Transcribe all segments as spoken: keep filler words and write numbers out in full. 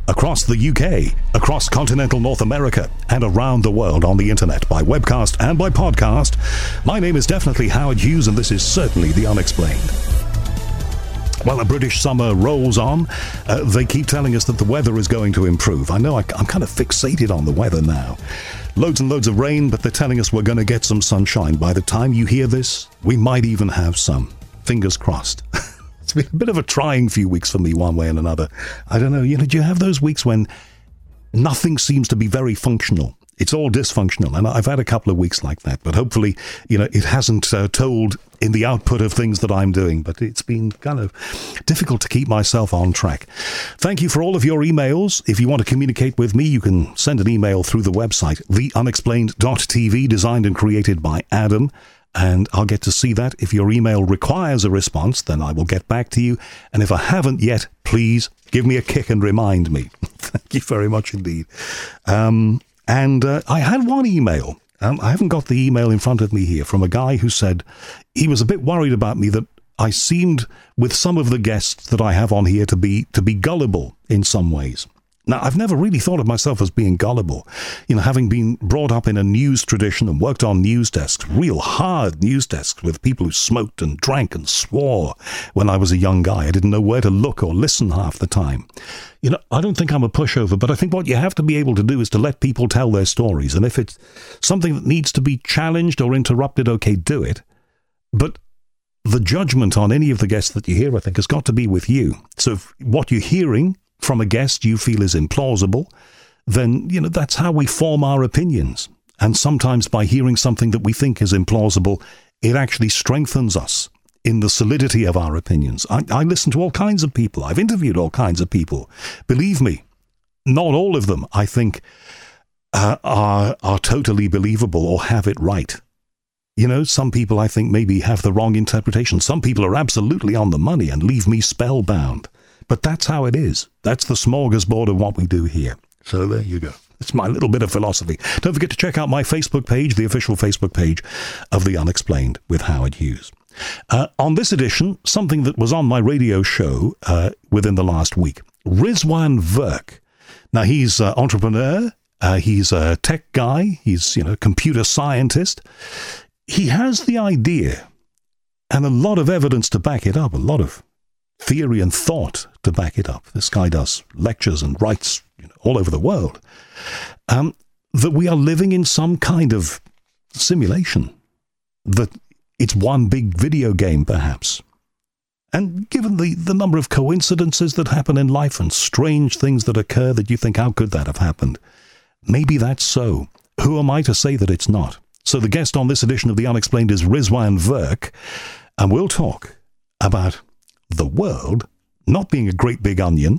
across the U K, across continental North America, and around the world on the internet by webcast and by podcast. My name is definitely Howard Hughes, and this is certainly The Unexplained. Well, the British summer rolls on. Uh, they keep telling us that the weather is going to improve. I know I, I'm kind of fixated on the weather now. Loads and loads of rain, but they're telling us we're going to get some sunshine. By the time you hear this, we might even have some. Fingers crossed. It's been a bit of a trying few weeks for me one way and another. I don't know, you know, do you have those weeks when nothing seems to be very functional? It's all dysfunctional, and I've had a couple of weeks like that, but hopefully, you know, it hasn't uh, told in the output of things that I'm doing, but it's been kind of difficult to keep myself on track. Thank you for all of your emails. If you want to communicate with me, you can send an email through the website, the unexplained dot t v, designed and created by Adam, and I'll get to see that. If your email requires a response, then I will get back to you, and if I haven't yet, please give me a kick and remind me. Thank you very much indeed. Um... And uh, I had one email, um, I haven't got the email in front of me here, from a guy who said he was a bit worried about me, that I seemed, with some of the guests that I have on here, to be to be gullible in some ways. Now, I've never really thought of myself as being gullible. You know, having been brought up in a news tradition and worked on news desks, real hard news desks with people who smoked and drank and swore when I was a young guy. I didn't know where to look or listen half the time. You know, I don't think I'm a pushover, but I think what you have to be able to do is to let people tell their stories. And if it's something that needs to be challenged or interrupted, okay, do it. But the judgment on any of the guests that you hear, I think, has got to be with you. So if what you're hearing from a guest you feel is implausible, then, you know, that's how we form our opinions. And sometimes by hearing something that we think is implausible, it actually strengthens us in the solidity of our opinions. I, I listen to all kinds of people. I've interviewed all kinds of people. Believe me, not all of them, I think, uh, are, are totally believable or have it right. You know, some people, I think, maybe have the wrong interpretation. Some people are absolutely on the money and leave me spellbound. But that's how it is. That's the smorgasbord of what we do here. So there you go. It's my little bit of philosophy. Don't forget to check out my Facebook page, the official Facebook page of The Unexplained with Howard Hughes. Uh, on this edition, something that was on my radio show uh, within the last week, Rizwan Virk. Now, he's an entrepreneur. Uh, he's a tech guy. He's, you know, a computer scientist. He has the idea and a lot of evidence to back it up, a lot of theory and thought to back it up. This guy does lectures and writes, you know, all over the world. Um, that we are living in some kind of simulation. That it's one big video game, perhaps. And given the, the number of coincidences that happen in life and strange things that occur that you think, how could that have happened? Maybe that's so. Who am I to say that it's not? So the guest on this edition of The Unexplained is Rizwan Virk, and we'll talk about the world not being a great big onion,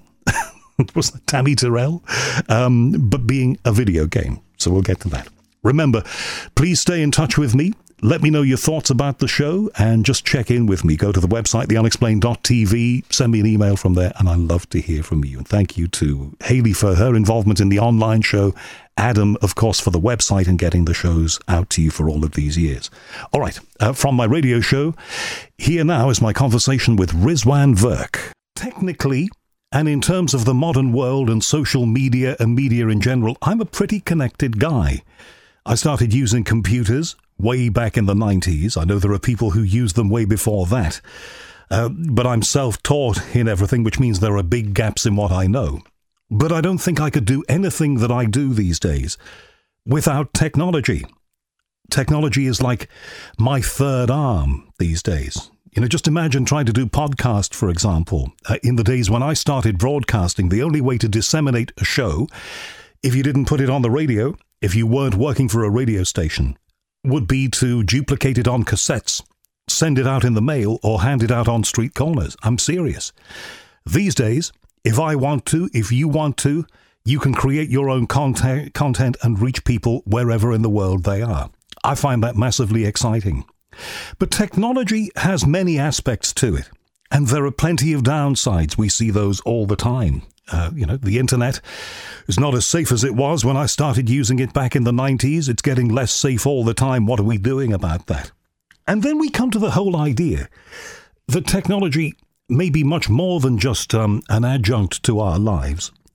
was that Tammy Terrell, um, but being a video game. So we'll get to that. Remember, please stay in touch with me. Let me know your thoughts about the show and just check in with me. Go to the website, the unexplained dot t v, send me an email from there, and I love to hear from you. And thank you to Haley for her involvement in the online show, Adam, of course, for the website and getting the shows out to you for all of these years. All right, uh, from my radio show, here now is my conversation with Rizwan Virk. Technically, and in terms of the modern world and social media and media in general, I'm a pretty connected guy. I started using computers way back in the nineties. I know there are people who used them way before that. Uh, but I'm self-taught in everything, which means there are big gaps in what I know. But I don't think I could do anything that I do these days without technology. Technology is like my third arm these days. You know, just imagine trying to do podcast, for example. Uh, in the days when I started broadcasting, the only way to disseminate a show, if you didn't put it on the radio, if you weren't working for a radio station, would be to duplicate it on cassettes, send it out in the mail, or hand it out on street corners. I'm serious. These days, if I want to, if you want to, you can create your own content, content and reach people wherever in the world they are. I find that massively exciting. But technology has many aspects to it, and there are plenty of downsides. We see those all the time. Uh, you know, the internet is not as safe as it was when I started using it back in the nineties. It's getting less safe all the time. What are we doing about that? And then we come to the whole idea that technology may be much more than just um, an adjunct to our lives.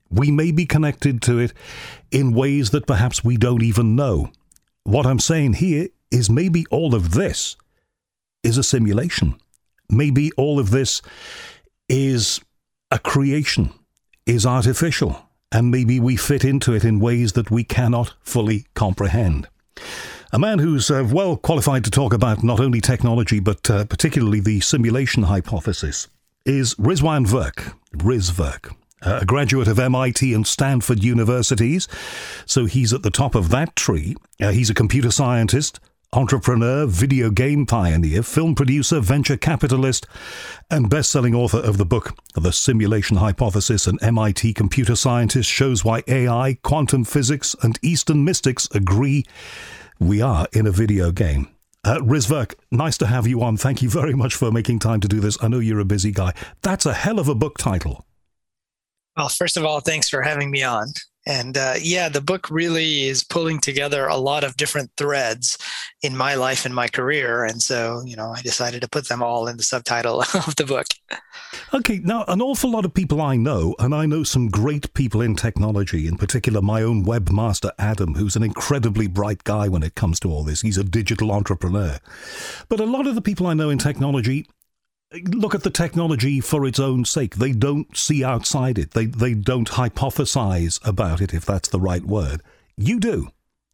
We may be connected to it in ways that perhaps we don't even know. What I'm saying here is maybe all of this is a simulation. Maybe all of this is a creation, is artificial, and maybe we fit into it in ways that we cannot fully comprehend. A man who's uh, well qualified to talk about not only technology, but uh, particularly the simulation hypothesis is Rizwan Virk, Riz Virk, a graduate of M I T and Stanford universities. So he's at the top of that tree. Uh, he's a computer scientist, entrepreneur, video game pioneer, film producer, venture capitalist, and best-selling author of the book The Simulation Hypothesis. An M I T computer scientist shows why A I, quantum physics, and Eastern mystics agree we are in a video game. Uh, Riz Virk, nice to have you on. Thank you very much for making time to do this. I know you're a busy guy. That's a hell of a book title. Well, first of all, thanks for having me on. And uh, yeah, the book really is pulling together a lot of different threads in my life and my career. And so, you know, I decided to put them all in the subtitle of the book. Okay, now, an awful lot of people I know, and I know some great people in technology, in particular my own webmaster, Adam, who's an incredibly bright guy when it comes to all this. He's a digital entrepreneur. But a lot of the people I know in technology look at the technology for its own sake. They don't see outside it. They they don't hypothesize about it, if that's the right word. You do.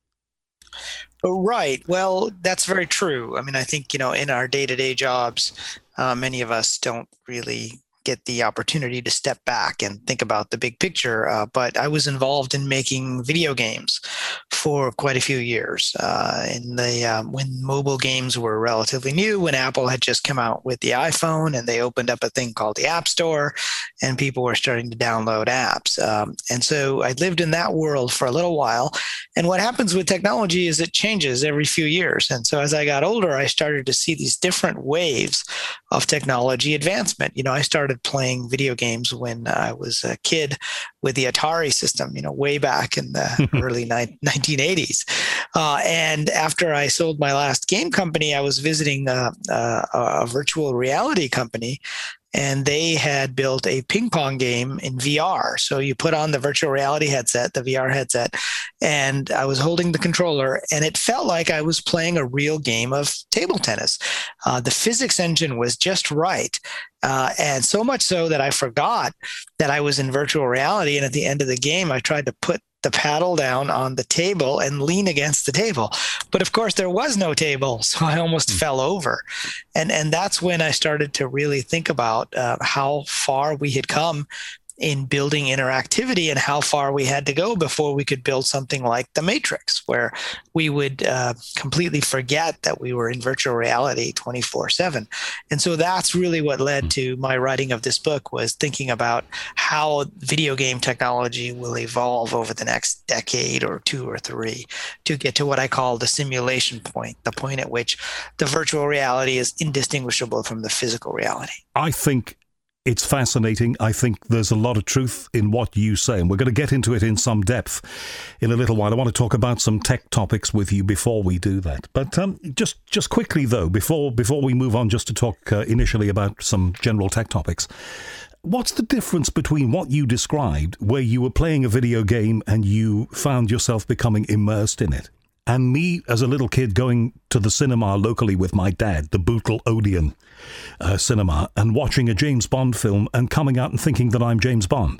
Oh, right. Well, that's very true. I mean, I think, you know, in our day-to-day jobs, uh, many of us don't really get the opportunity to step back and think about the big picture. Uh, but I was involved in making video games for quite a few years. Uh, in the um, when mobile games were relatively new, when Apple had just come out with the iPhone and they opened up a thing called the App Store, and people were starting to download apps. Um, and so I lived in that world for a little while. And what happens with technology is it changes every few years. And so as I got older, I started to see these different waves of technology advancement. You know, I started playing video games when I was a kid with the Atari system, you know, way back in the early nineteen eighties. Uh, and after I sold my last game company, I was visiting a, a, a virtual reality company, and they had built a ping pong game in V R. So you put on the virtual reality headset, the V R headset, and I was holding the controller, and it felt like I was playing a real game of table tennis. Uh, the physics engine was just right. Uh, and so much so that I forgot that I was in virtual reality. And at the end of the game, I tried to put the paddle down on the table and lean against the table. But of course, there was no table, so I almost mm. fell over. And and that's when I started to really think about uh, how far we had come in building interactivity and how far we had to go before we could build something like the Matrix, where we would uh, completely forget that we were in virtual reality twenty-four seven. And so that's really what led to my writing of this book, was thinking about how video game technology will evolve over the next decade or two or three to get to what I call the simulation point, the point at which the virtual reality is indistinguishable from the physical reality. I think it's fascinating. I think there's a lot of truth in what you say, and we're going to get into it in some depth in a little while. I want to talk about some tech topics with you before we do that. But um, just just quickly, though, before before we move on, just to talk uh, initially about some general tech topics, what's the difference between what you described, where you were playing a video game and you found yourself becoming immersed in it, and me as a little kid going to the cinema locally with my dad, the Bootle Odeon uh, cinema, and watching a James Bond film and coming out and thinking that I'm James Bond?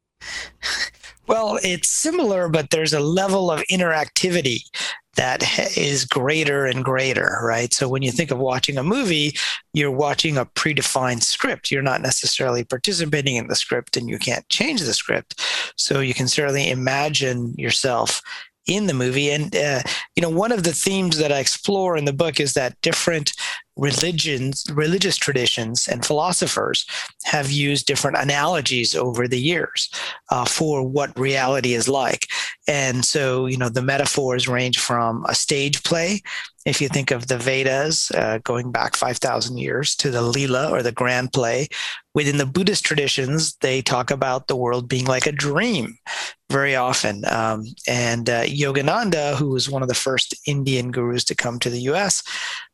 Well, it's similar, but there's a level of interactivity that is greater and greater, right? So when you think of watching a movie, you're watching a predefined script. You're not necessarily participating in the script, and you can't change the script. So you can certainly imagine yourself in the movie. And, uh, you know, one of the themes that I explore in the book is that different religions, religious traditions and philosophers have used different analogies over the years uh, for what reality is like. And so, you know, the metaphors range from a stage play, if you think of the Vedas uh, going back five thousand years, to the Leela, or the grand play. Within the Buddhist traditions, they talk about the world being like a dream very often. Um, and uh, Yogananda, who was one of the first Indian gurus to come to the U S,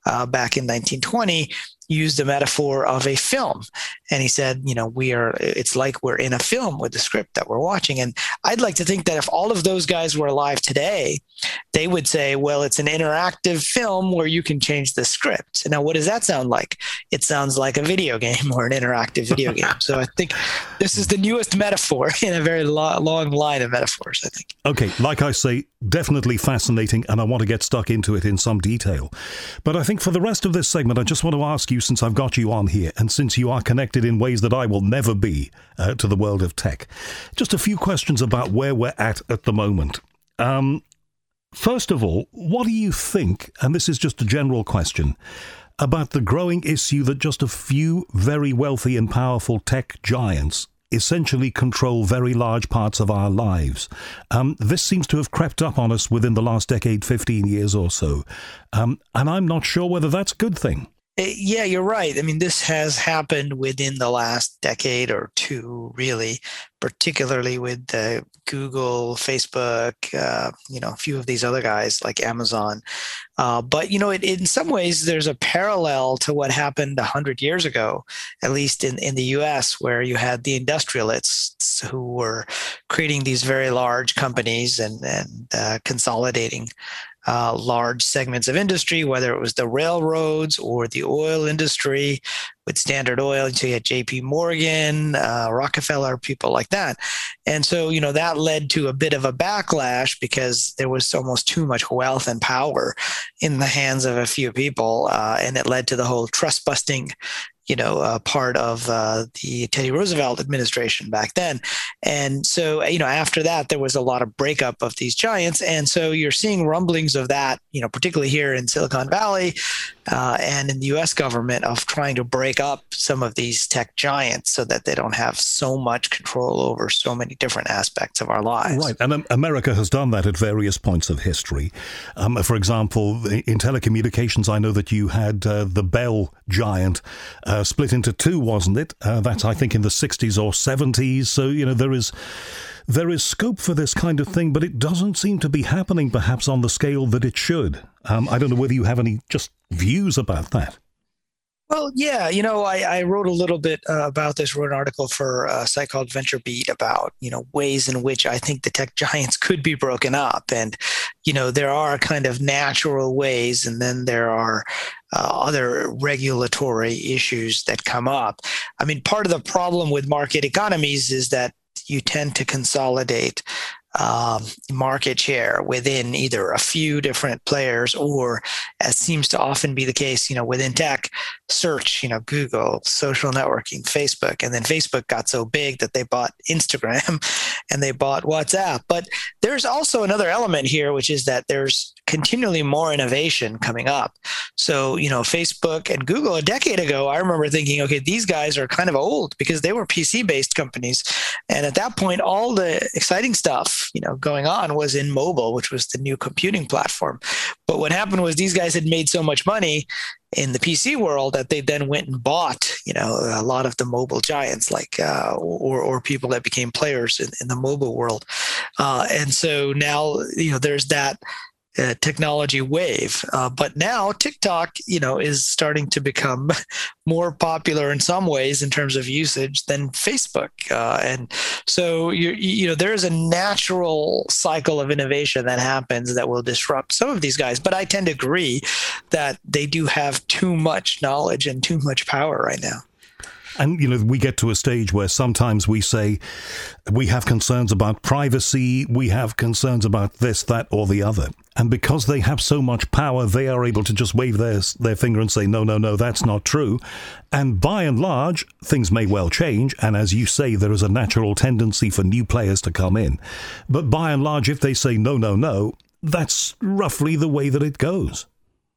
uh, back in nineteen twenty, used a metaphor of a film. And he said, you know, we are, it's like we're in a film with the script that we're watching. And I'd like to think that if all of those guys were alive today, they would say, well, it's an interactive film where you can change the script. Now, what does that sound like? It sounds like a video game or an interactive video game. So I think this is the newest metaphor in a very lo- long line of metaphors, I think. Okay, like I say, definitely fascinating, and I want to get stuck into it in some detail. But I think for the rest of this segment, I just want to ask you, since I've got you on here, and since you are connected in ways that I will never be uh, to the world of tech, just a few questions about where we're at at the moment. Um, first of all, what do you think, and this is just a general question, about the growing issue that just a few very wealthy and powerful tech giants essentially control very large parts of our lives? Um, this seems to have crept up on us within the last decade, fifteen years or so. Um, and I'm not sure whether that's a good thing. Yeah, you're right. I mean, this has happened within the last decade or two, really, particularly with uh, Google, Facebook, uh, you know, a few of these other guys like Amazon. Uh, but, you know, it, in some ways, there's a parallel to what happened one hundred years ago, at least in, in the U S, where you had the industrialists who were creating these very large companies and, and uh, consolidating Uh, large segments of industry, whether it was the railroads or the oil industry with Standard Oil. So you had J P Morgan, uh, Rockefeller, people like that. And so, you know, that led to a bit of a backlash because there was almost too much wealth and power in the hands of a few people. Uh, and it led to the whole trust busting, you know, uh, part of uh, the Teddy Roosevelt administration back then. And so, you know, after that, there was a lot of breakup of these giants. And so you're seeing rumblings of that, you know, particularly here in Silicon Valley uh, and in the U S government, of trying to break up some of these tech giants so that they don't have so much control over so many different aspects of our lives. Right. And um, America has done that at various points of history. Um, for example, in telecommunications, I know that you had uh, the Bell giant uh, split into two, wasn't it? Uh, that's, I think, in the sixties or seventies. So, you know, there is there is scope for this kind of thing, but it doesn't seem to be happening perhaps on the scale that it should. Um, I don't know whether you have any just views about that. Well, yeah, you know, I, I wrote a little bit uh, about this, wrote an article for a site called VentureBeat about, you know, ways in which I think the tech giants could be broken up. And, you know, there are kind of natural ways, and then there are uh, other regulatory issues that come up. I mean, part of the problem with market economies is that you tend to consolidate Um, market share within either a few different players, or, as seems to often be the case, you know, within tech, search, you know, Google, social networking, Facebook, and then Facebook got so big that they bought Instagram and they bought WhatsApp. But there's also another element here, which is that there's continually more innovation coming up. So, you know, Facebook and Google a decade ago, I remember thinking, okay, these guys are kind of old because they were P C-based companies. And at that point, all the exciting stuff, you know, going on was in mobile, which was the new computing platform. But what happened was these guys had made so much money in the P C world that they then went and bought, you know, a lot of the mobile giants, like, uh, or, or people that became players in, in the mobile world. Uh, and so now, you know, there's that Uh, technology wave. Uh, but now TikTok, you know, is starting to become more popular in some ways in terms of usage than Facebook. Uh, and so, you you know, there is a natural cycle of innovation that happens that will disrupt some of these guys. But I tend to agree that they do have too much knowledge and too much power right now. And, you know, we get to a stage where sometimes we say we have concerns about privacy, we have concerns about this, that, or the other. And because they have so much power, they are able to just wave their, their finger and say, no, no, no, that's not true. And by and large, things may well change. And as you say, there is a natural tendency for new players to come in. But by and large, if they say, no, no, no, that's roughly the way that it goes.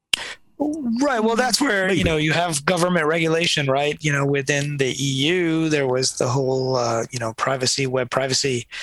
Right. Well, that's where, Maybe. you know, you have government regulation, right? You know, within the E U, there was the whole, uh, you know, privacy, web privacy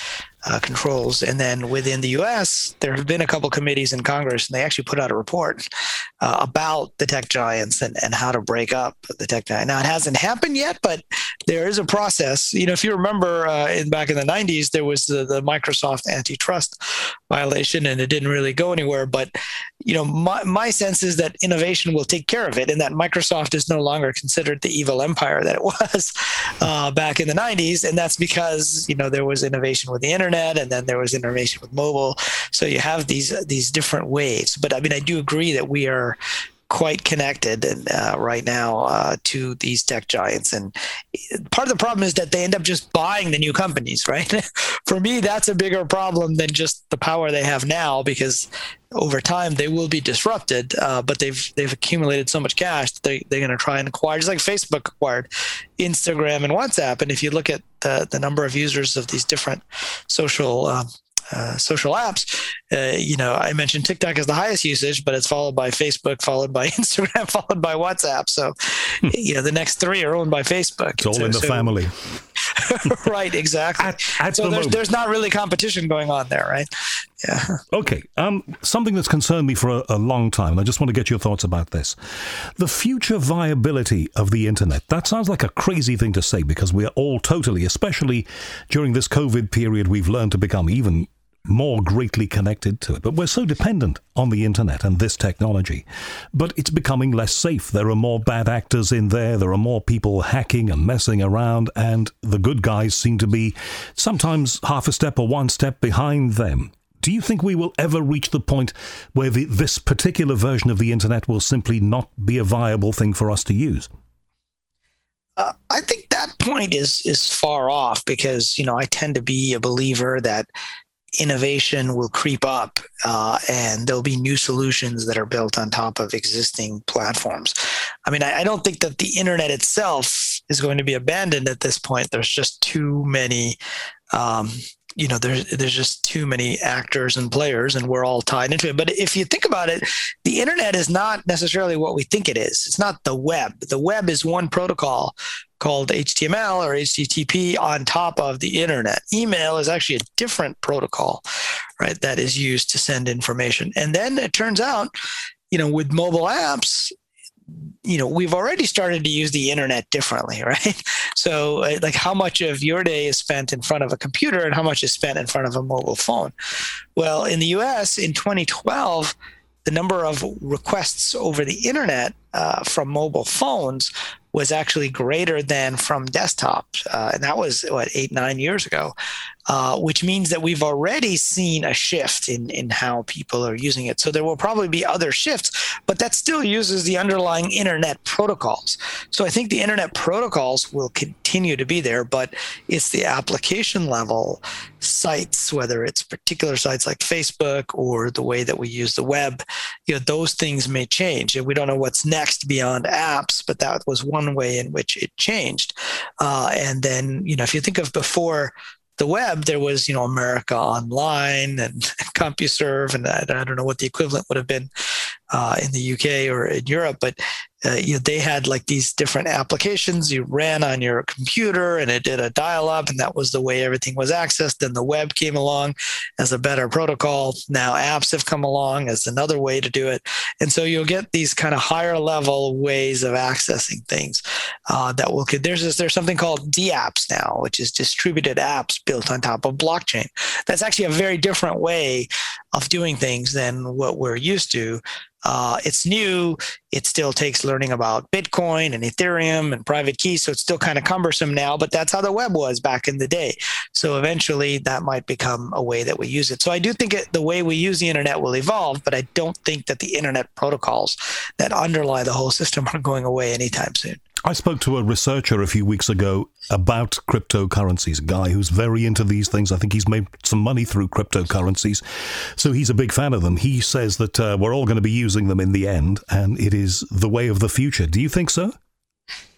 uh, controls. And then within the U S, there have been a couple committees in Congress, and they actually put out a report uh, about the tech giants and, and how to break up the tech giant. Now, it hasn't happened yet, but there is a process. You know, if you remember uh, in back in the nineties, there was the, the Microsoft antitrust violation, and it didn't really go anywhere. But, you know, my, my sense is that innovation will take care of it, and that Microsoft is no longer considered the evil empire that it was uh, back in the nineties. And that's because, you know, there was innovation with the internet, and then there was innovation with mobile. So you have these these different waves. But I mean, I do agree that we are quite connected and uh, right now uh, to these tech giants. And part of the problem is that they end up just buying the new companies, right? For me, that's a bigger problem than just the power they have now, because over time they will be disrupted, uh, but they've they've accumulated so much cash that they, they're going to try and acquire, just like Facebook acquired Instagram and WhatsApp. And if you look at the, the number of users of these different social um, Uh, social apps, uh, you know, I mentioned TikTok as the highest usage, but it's followed by Facebook, followed by Instagram, followed by WhatsApp. So, hmm. you know, the next three are owned by Facebook. It's all so, in the so, family. Right, exactly. At, at so the there's, moment. there's not really competition going on there, right? Yeah. Okay. Um, something that's concerned me for a, a long time, and I just want to get your thoughts about this. The future viability of the internet. That sounds like a crazy thing to say, because we are all totally, especially during this COVID period, we've learned to become even more greatly connected to it. But we're so dependent on the internet and this technology. But it's becoming less safe. There are more bad actors in there. There are more people hacking and messing around. And the good guys seem to be sometimes half a step or one step behind them. Do you think we will ever reach the point where the, this particular version of the internet will simply not be a viable thing for us to use? Uh, I think that point is is far off, because, you know, I tend to be a believer that innovation will creep up uh, and there'll be new solutions that are built on top of existing platforms. I mean, I, I don't think that the internet itself is going to be abandoned at this point. There's just too many, um, you know, there's, there's just too many actors and players, and we're all tied into it. But if you think about it, the internet is not necessarily what we think it is. It's not the web. The web is one protocol called H T M L or H T T P on top of the internet. Email is actually a different protocol, right, that is used to send information. And then it turns out, you know, with mobile apps, you know, we've already started to use the internet differently, right? So like, how much of your day is spent in front of a computer and how much is spent in front of a mobile phone? Well, in the U S in twenty twelve, the number of requests over the internet uh, from mobile phones was actually greater than from desktops. Uh, and that was, what, eight, nine years ago, uh, which means that we've already seen a shift in, in how people are using it. So there will probably be other shifts, but that still uses the underlying internet protocols. So I think the internet protocols will continue to be there, but it's the application level sites, whether it's particular sites like Facebook or the way that we use the web, you know, those things may change. And we don't know what's next beyond apps, but that was one way in which it changed. Uh, and then, you know, if you think of before the web, there was, you know, America Online and CompuServe, and I, I don't know what the equivalent would have been uh, in the U K or in Europe, but uh, you know, they had like these different applications you ran on your computer, and it did a dial-up, and that was the way everything was accessed. Then the web came along as a better protocol. Now apps have come along as another way to do it. And so you'll get these kind of higher level ways of accessing things uh, that will, there's this, there's something called D apps now, which is distributed apps built on top of blockchain. That's actually a very different way of doing things than what we're used to. Uh, it's new. It still takes learning about Bitcoin and Ethereum and private keys. So it's still kind of cumbersome now, but that's how the web was back in the day. So eventually that might become a way that we use it. So I do think it, the way we use the internet will evolve, but I don't think that the internet protocols that underlie the whole system are going away anytime soon. I spoke to a researcher a few weeks ago about cryptocurrencies, a guy who's very into these things. I think he's made some money through cryptocurrencies, so he's a big fan of them. He says that uh, we're all going to be using them in the end, and it is the way of the future. Do you think so?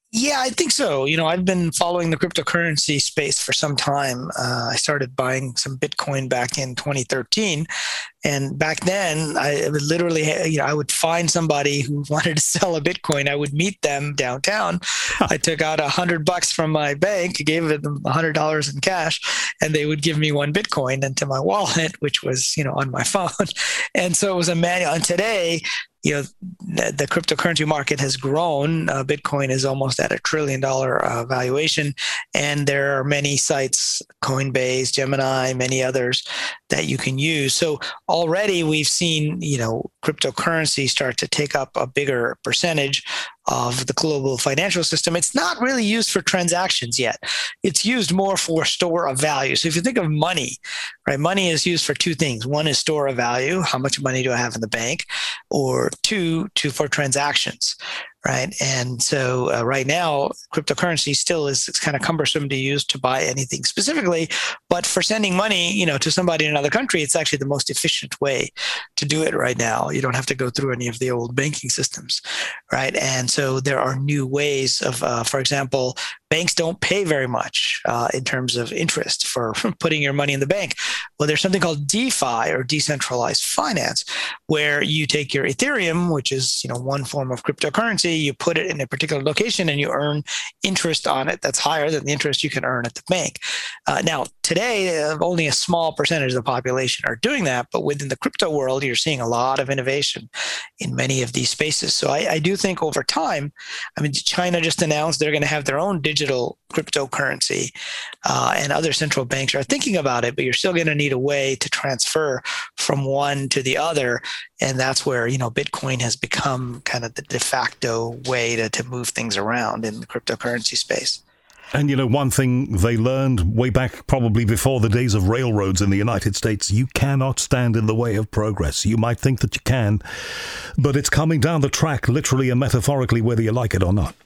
Yeah, I think so. You know, I've been following the cryptocurrency space for some time. Uh, I started buying some Bitcoin back in twenty thirteen. And back then, I would literally, you know, I would find somebody who wanted to sell a Bitcoin. I would meet them downtown. I took out a hundred bucks from my bank, gave them a hundred dollars in cash, and they would give me one Bitcoin into my wallet, which was, you know, on my phone. And so it was a manual. And today, you know, the, the cryptocurrency market has grown. Uh, Bitcoin is almost at a trillion dollar uh, valuation. And there are many sites, Coinbase, Gemini, many others that you can use. So already we've seen, you know, cryptocurrency start to take up a bigger percentage of the global financial system. It's not really used for transactions yet. It's used more for store of value. So if you think of money, right, money is used for two things. One is store of value. How much money do I have in the bank? Or two, two for transactions. Right. And so uh, right now, cryptocurrency still is it's kind of cumbersome to use to buy anything specifically. But for sending money, you know, to somebody in another country, it's actually the most efficient way to do it right now. You don't have to go through any of the old banking systems. Right. And so there are new ways of, uh, for example, banks don't pay very much uh, in terms of interest for putting your money in the bank. Well, there's something called DeFi, or decentralized finance, where you take your Ethereum, which is, you know, one form of cryptocurrency, you put it in a particular location and you earn interest on it that's higher than the interest you can earn at the bank. Uh, now, today, uh, only a small percentage of the population are doing that, but within the crypto world, you're seeing a lot of innovation in many of these spaces. So I, I do think over time, I mean, China just announced they're going to have their own digital digital cryptocurrency, uh, and other central banks are thinking about it, but you're still going to need a way to transfer from one to the other. And that's where, you know, Bitcoin has become kind of the de facto way to, to move things around in the cryptocurrency space. And, you know, one thing they learned way back probably before the days of railroads in the United States, you cannot stand in the way of progress. You might think that you can, but it's coming down the track, literally and metaphorically, whether you like it or not.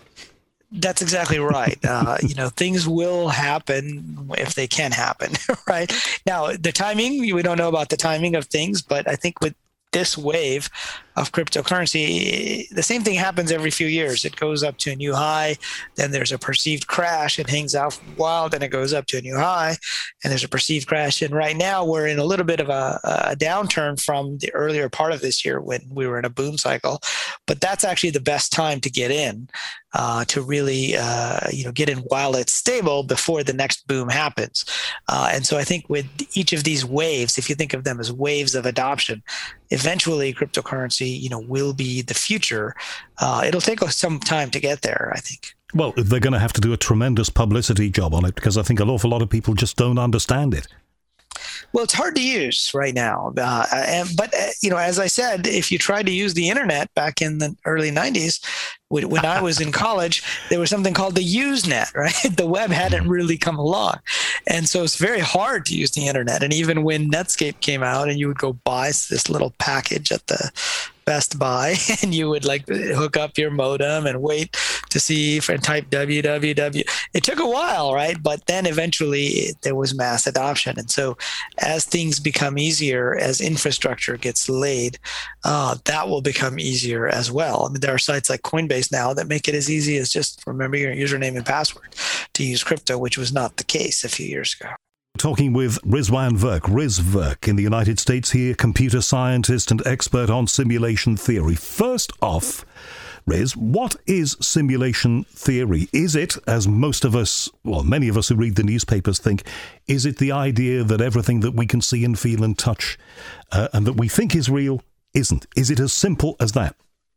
That's exactly right. Uh, you know, things will happen if they can happen, right? Now, the timing, we don't know about the timing of things, but I think with this wave of cryptocurrency, the same thing happens every few years. It goes up to a new high, then there's a perceived crash, it hangs out for a while, then it goes up to a new high, and there's a perceived crash. And right now we're in a little bit of a, a downturn from the earlier part of this year when we were in a boom cycle. But that's actually the best time to get in, uh, to really uh, you know, get in while it's stable before the next boom happens. Uh, and so I think with each of these waves, if you think of them as waves of adoption, eventually cryptocurrency, you know, will be the future. Uh, it'll take us some time to get there, I think. Well, they're going to have to do a tremendous publicity job on it, because I think an awful lot of people just don't understand it. Well, it's hard to use right now. Uh, and, but, uh, you know, as I said, if you tried to use the internet back in the early nineties, when, when I was in college, there was something called the Usenet, right? The web hadn't really come along. And so it's very hard to use the internet. And even when Netscape came out and you would go buy this little package at the Best Buy, and you would like hook up your modem and wait to see if and type W W W. It took a while, right? But then eventually it, there was mass adoption. And so as things become easier, as infrastructure gets laid, uh, that will become easier as well. I mean, there are sites like Coinbase now that make it as easy as just remember your username and password to use crypto, which was not the case a few years ago. Talking with Rizwan Virk, Riz Virk in the United States here, computer scientist and expert on simulation theory. First off, Riz, what is simulation theory? Is it, as most of us, well, many of us who read the newspapers think, is it the idea that everything that we can see and feel and touch uh, and that we think is real isn't? Is it as simple as that?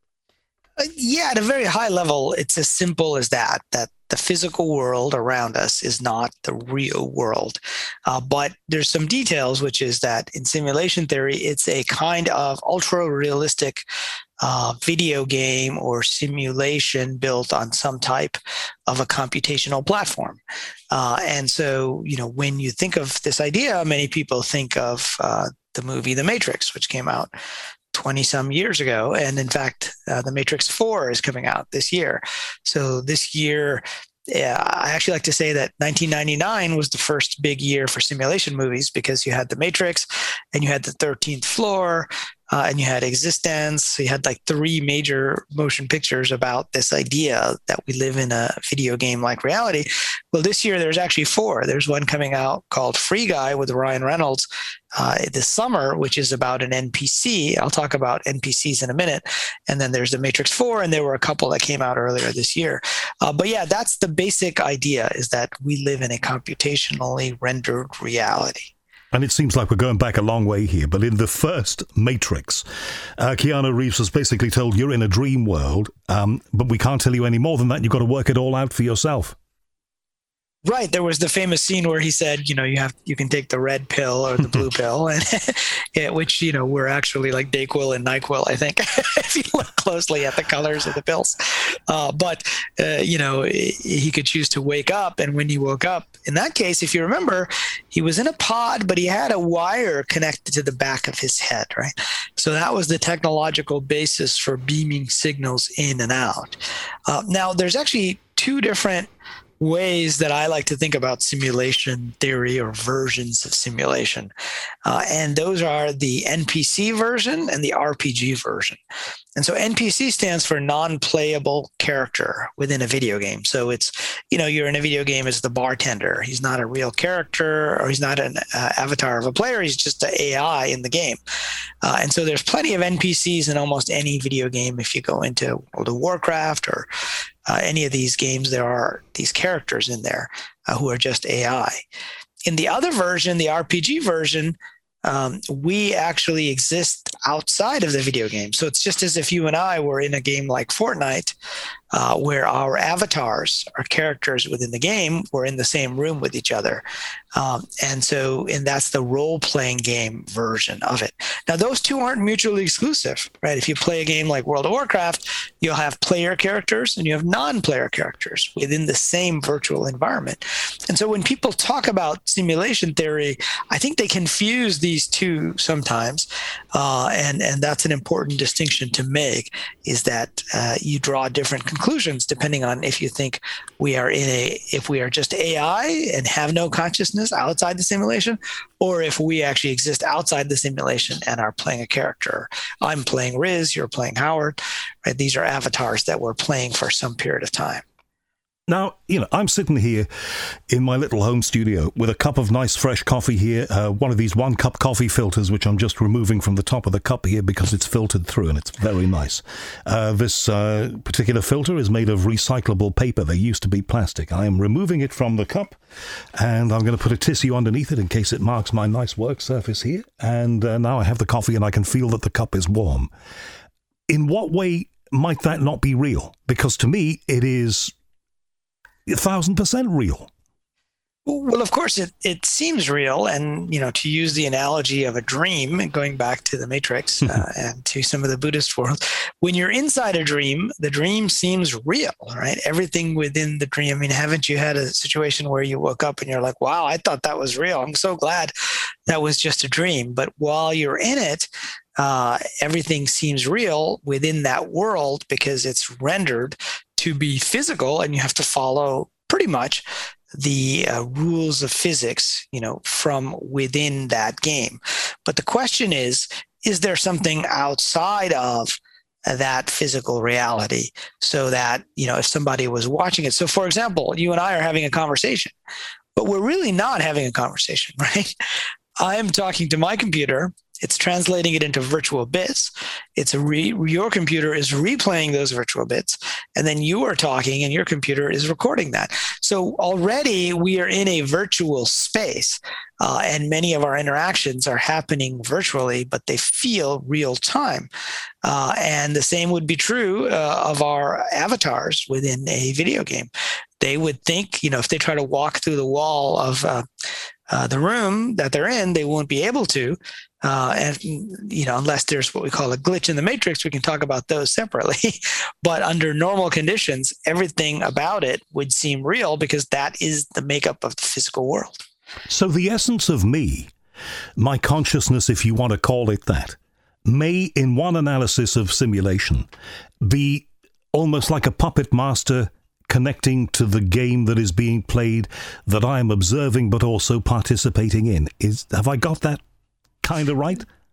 Uh, yeah, at a very high level, it's as simple as that, that the physical world around us is not the real world. Uh, but there's some details, which is that in simulation theory, it's a kind of ultra-realistic uh, video game or simulation built on some type of a computational platform. Uh, and so, you know, when you think of this idea, many people think of uh, the movie The Matrix, which came out twenty some years ago. And in fact, uh, The Matrix four is coming out this year. So this year, yeah, I actually like to say that nineteen ninety-nine was the first big year for simulation movies, because you had The Matrix and you had The thirteenth Floor. uh, and you had Existence. So you had like three major motion pictures about this idea that we live in a video game-like reality. Well, this year there's actually four. There's one coming out called Free Guy with Ryan Reynolds uh, this summer, which is about an N P C. I'll talk about N P Cs in a minute. And then there's The Matrix four, and there were a couple that came out earlier this year. Uh, but yeah, that's the basic idea, is that we live in a computationally rendered reality. And it seems like we're going back a long way here, but in the first Matrix, uh, Keanu Reeves was basically told, you're in a dream world, um, but we can't tell you any more than that. You've got to work it all out for yourself. Right. There was the famous scene where he said, you know, you have, you can take the red pill or the blue pill, and yeah, which, you know, were actually like Dayquil and NyQuil, I think, if you look closely at the colors of the pills. Uh, but, uh, you know, he could choose to wake up. And when he woke up, in that case, if you remember, he was in a pod, but he had a wire connected to the back of his head, right? So that was the technological basis for beaming signals in and out. Uh, now, there's actually two different ways that I like to think about simulation theory, or versions of simulation. Uh, and those are the N P C version and the R P G version. And so N P C stands for non-playable character within a video game. So it's, you know, you're in a video game as the bartender. He's not a real character, or he's not an uh, avatar of a player. He's just an A I in the game. Uh, and so there's plenty of N P Cs in almost any video game. If you go into World of Warcraft or uh, any of these games, there are these characters in there uh, who are just A I. In the other version, the R P G version, Um, we actually exist outside of the video game. So it's just as if you and I were in a game like Fortnite, uh, where our avatars, our characters within the game, were in the same room with each other. Um, and so, and that's the role-playing game version of it. Now, those two aren't mutually exclusive, right? If you play a game like World of Warcraft, you'll have player characters and you have non-player characters within the same virtual environment. And so when people talk about simulation theory, I think they confuse these two sometimes. Uh, and, and that's an important distinction to make, is that uh, you draw different conclusions depending on if you think we are in a, if we are just A I and have no consciousness outside the simulation, or if we actually exist outside the simulation and are playing a character. I'm playing Riz, you're playing Howard, right? These are avatars that we're playing for some period of time. Now, you know, I'm sitting here in my little home studio with a cup of nice fresh coffee here, uh, one of these one-cup coffee filters, which I'm just removing from the top of the cup here because it's filtered through, and it's very nice. Uh, this uh, particular filter is made of recyclable paper. They used to be plastic. I am removing it from the cup, and I'm going to put a tissue underneath it in case it marks my nice work surface here. And uh, now I have the coffee, and I can feel that the cup is warm. In what way might that not be real? Because to me, it is a thousand percent real. Well, of course, it, it seems real. And, you know, to use the analogy of a dream, going back to the Matrix uh, and to some of the Buddhist world, when you're inside a dream, the dream seems real, right? Everything within the dream. I mean, haven't you had a situation where you woke up and you're like, wow, I thought that was real. I'm so glad that was just a dream. But while you're in it, uh, everything seems real within that world because it's rendered to be physical, and you have to follow pretty much the uh, rules of physics, you know, from within that game. But the question is, is there something outside of that physical reality so that, you know, if somebody was watching it? So for example, you and I are having a conversation, but we're really not having a conversation, right? I'm talking to my computer. It's translating it into virtual bits. It's a re, your computer is replaying those virtual bits, and then you are talking and your computer is recording that. So already we are in a virtual space, uh, and many of our interactions are happening virtually, but they feel real time. Uh, and the same would be true uh, of our avatars within a video game. They would think, you know, if they try to walk through the wall of uh, uh, the room that they're in, they won't be able to. Uh, and, you know, unless there's what we call a glitch in the matrix, we can talk about those separately. But under normal conditions, everything about it would seem real because that is the makeup of the physical world. So the essence of me, my consciousness, if you want to call it that, may, in one analysis of simulation, be almost like a puppet master connecting to the game that is being played, that I am observing but also participating in. Is have I got that kind of right?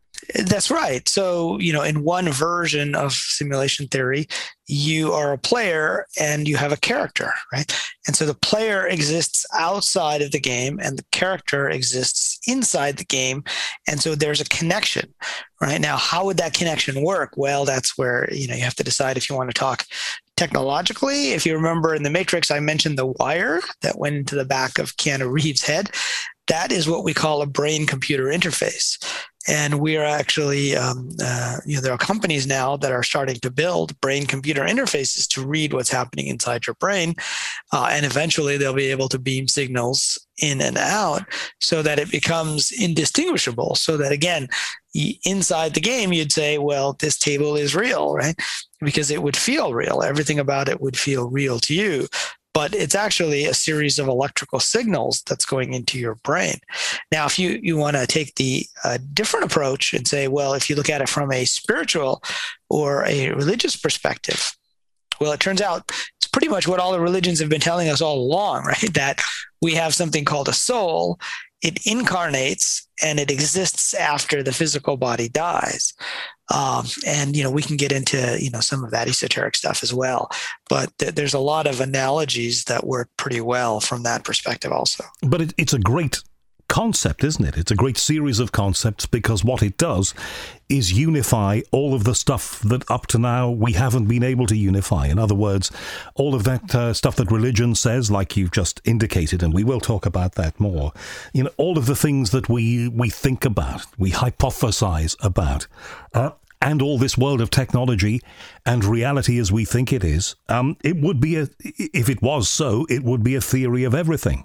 That's right. So, you know, in one version of simulation theory, you are a player and you have a character, right? And so the player exists outside of the game and the character exists inside the game. And so there's a connection, right? Now, how would that connection work? Well, that's where, you know, you have to decide if you want to talk technologically. If you remember in The Matrix, I mentioned the wire that went into the back of Keanu Reeves' head. That is what we call a brain-computer interface. And we are actually, um, uh, you know, there are companies now that are starting to build brain-computer interfaces to read what's happening inside your brain. Uh, and eventually they'll be able to beam signals in and out so that it becomes indistinguishable. So that, again, inside the game, you'd say, well, this table is real, right? Because it would feel real. Everything about it would feel real to you. But it's actually a series of electrical signals that's going into your brain. Now, if you, you want to take the uh, different approach and say, well, if you look at it from a spiritual or a religious perspective, well, it turns out it's pretty much what all the religions have been telling us all along, right? That we have something called a soul. It incarnates and it exists after the physical body dies. Um, and, you know, we can get into, you know, some of that esoteric stuff as well. But th- there's a lot of analogies that work pretty well from that perspective also. But it, it's a great concept, isn't it? It's a great series of concepts because what it does is unify all of the stuff that up to now we haven't been able to unify. In other words, all of that uh, stuff that religion says, like you've just indicated, and we will talk about that more, you know, all of the things that we, we think about, we hypothesize about, uh, and all this world of technology and reality as we think it is, um, it would be, a, if it was so, it would be a theory of everything.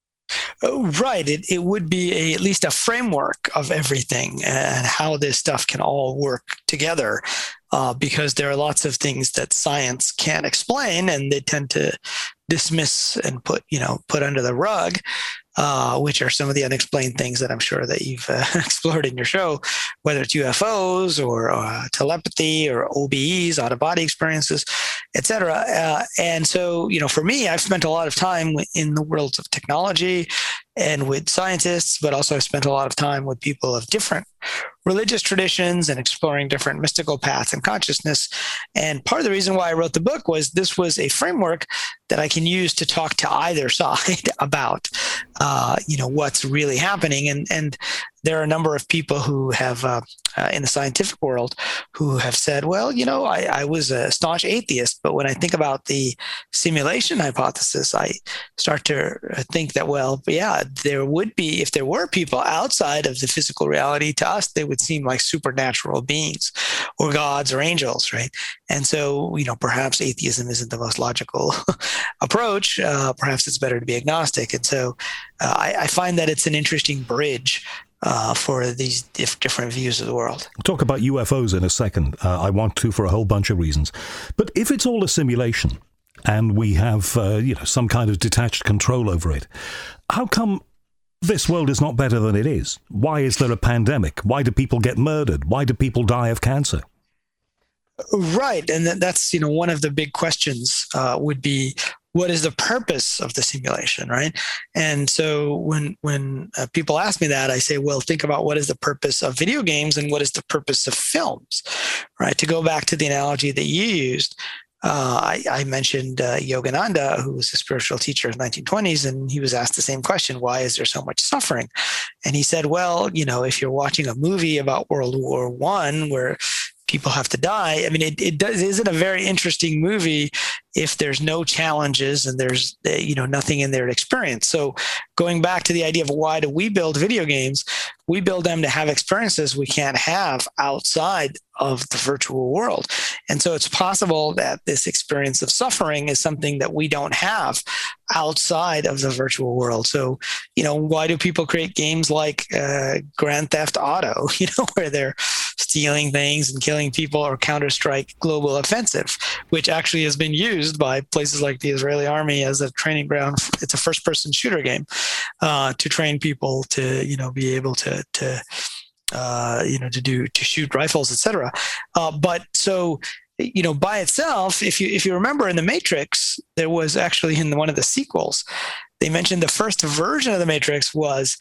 Oh, right. It it would be a, at least a framework of everything and how this stuff can all work together, uh, because there are lots of things that science can't explain, and they tend to dismiss and put you know put under the rug, uh, which are some of the unexplained things that I'm sure that you've uh, explored in your show, whether it's U F Os or uh, telepathy or O B Es, out-of-body experiences, et cetera. Uh, and so, you know, for me, I've spent a lot of time in the worlds of technology and with scientists, but also I've spent a lot of time with people of different religious traditions and exploring different mystical paths and consciousness. And part of the reason why I wrote the book was this was a framework that I can use to talk to either side about, uh, you know, what's really happening. And, and there are a number of people who have, uh, uh, in the scientific world, who have said, well, you know, I, I was a staunch atheist, but when I think about the simulation hypothesis, I start to think that, well, yeah, there would be, if there were people outside of the physical reality, to us, they would seem like supernatural beings or gods or angels, right? And so, you know, perhaps atheism isn't the most logical approach. Uh, perhaps it's better to be agnostic. And so uh, I, I find that it's an interesting bridge Uh, for these dif- different views of the world. We'll talk about U F Os in a second. Uh, I want to for a whole bunch of reasons. But if it's all a simulation and we have uh, you know, some kind of detached control over it, how come this world is not better than it is? Why is there a pandemic? Why do people get murdered? Why do people die of cancer? Right. And that's, you know, one of the big questions uh, would be, what is the purpose of the simulation, right? And so when when uh, people ask me that, I say, well, think about what is the purpose of video games and what is the purpose of films, right? To go back to the analogy that you used, uh, I, I mentioned uh, Yogananda, who was a spiritual teacher in the nineteen twenties, and he was asked the same question, why is there so much suffering? And he said, well, you know, if you're watching a movie about World War One where people have to die, I mean, it, it does, it isn't a very interesting movie if there's no challenges and there's, you know, nothing in there to experience. So going back to the idea of why do we build video games, we build them to have experiences we can't have outside of the virtual world. And so it's possible that this experience of suffering is something that we don't have outside of the virtual world. So, you know, why do people create games like uh, Grand Theft Auto, you know, where they're stealing things and killing people, or Counter-Strike Global Offensive, which actually has been used by places like the Israeli army as a training ground. It's a first-person shooter game uh, to train people to, you know, be able to, to uh, you know, to do, to shoot rifles, et cetera. Uh, but so, you know, by itself, if you, if you remember in The Matrix, there was actually in one of the sequels, they mentioned the first version of The Matrix was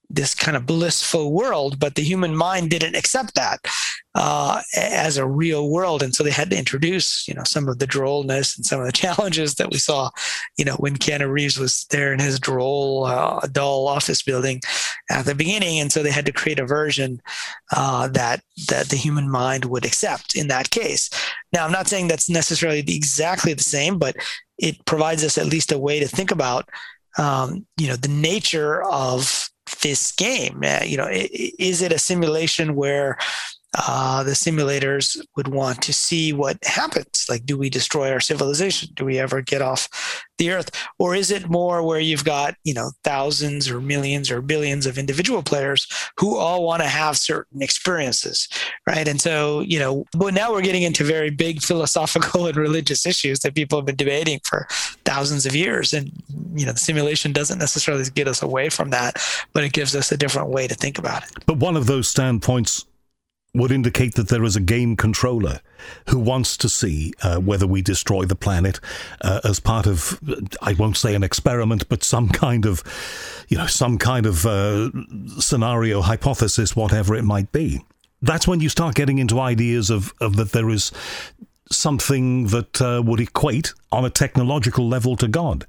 this kind of blissful world, but the human mind didn't accept that uh, as a real world. And so they had to introduce, you know, some of the drollness and some of the challenges that we saw, you know, when Keanu Reeves was there in his droll, uh, dull office building at the beginning. And so they had to create a version uh, that, that the human mind would accept in that case. Now, I'm not saying that's necessarily exactly the same, but it provides us at least a way to think about, um, you know, the nature of this game. Uh, you know, is it a simulation where uh, the simulators would want to see what happens? Like, do we destroy our civilization? Do we ever get off the earth? Or is it more where you've got, you know, thousands or millions or billions of individual players who all want to have certain experiences, right? And so, you know, but now we're getting into very big philosophical and religious issues that people have been debating for thousands of years. And, you know, the simulation doesn't necessarily get us away from that, but it gives us a different way to think about it. But one of those standpoints would indicate that there is a game controller who wants to see uh, whether we destroy the planet uh, as part of, I won't say an experiment, but some kind of, you know, some kind of uh, scenario, hypothesis, whatever it might be. That's when you start getting into ideas of, of that there is something that uh, would equate on a technological level to God.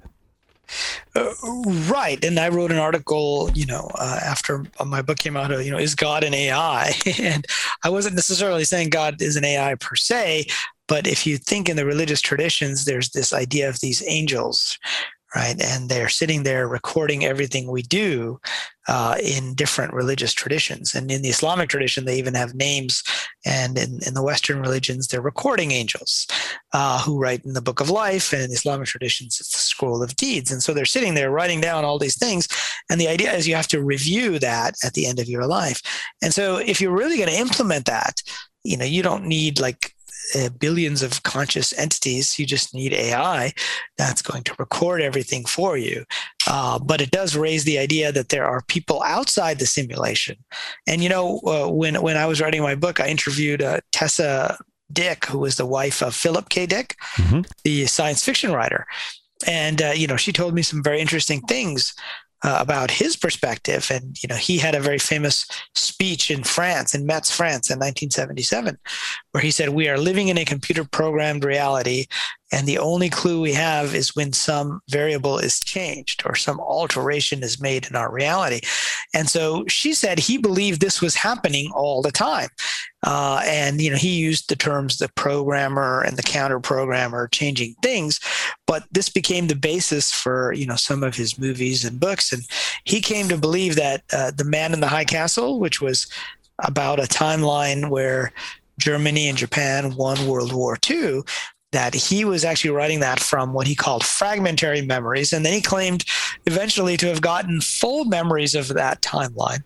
Uh, right. And I wrote an article, you know, uh, after my book came out, uh, you know, is God an A I? And I wasn't necessarily saying God is an A I per se, but if you think in the religious traditions, there's this idea of these angels, right? And they're sitting there recording everything we do uh, in different religious traditions. And in the Islamic tradition, they even have names. And in, in the Western religions, they're recording angels uh, who write in the Book of Life. And in the Islamic traditions, it's the Scroll of Deeds. And so they're sitting there writing down all these things. And the idea is you have to review that at the end of your life. And so if you're really going to implement that, you know, you don't need like Uh, billions of conscious entities. You just need A I that's going to record everything for you. Uh, but it does raise the idea that there are people outside the simulation. And, you know, uh, when, when I was writing my book, I interviewed uh, Tessa Dick, who was the wife of Philip K. Dick, mm-hmm. the science fiction writer. And, uh, you know, she told me some very interesting things Uh, about his perspective. And, you know, he had a very famous speech in France, in Metz, France in nineteen seventy-seven, where he said, we are living in a computer programmed reality. And the only clue we have is when some variable is changed or some alteration is made in our reality. And so she said he believed this was happening all the time. Uh, and, you know, he used the terms the programmer and the counter programmer changing things, but this became the basis for, you know, some of his movies and books. And he came to believe that uh, The Man in the High Castle, which was about a timeline where Germany and Japan won World War Two, that he was actually writing that from what he called fragmentary memories. And then he claimed eventually to have gotten full memories of that timeline.